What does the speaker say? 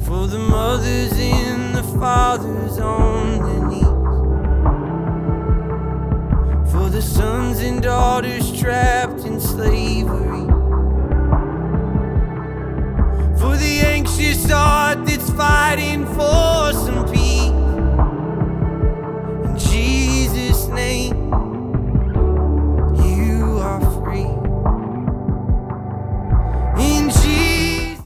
For the mothers and the fathers on their knees, for the sons and daughters trapped in slavery, for the anxious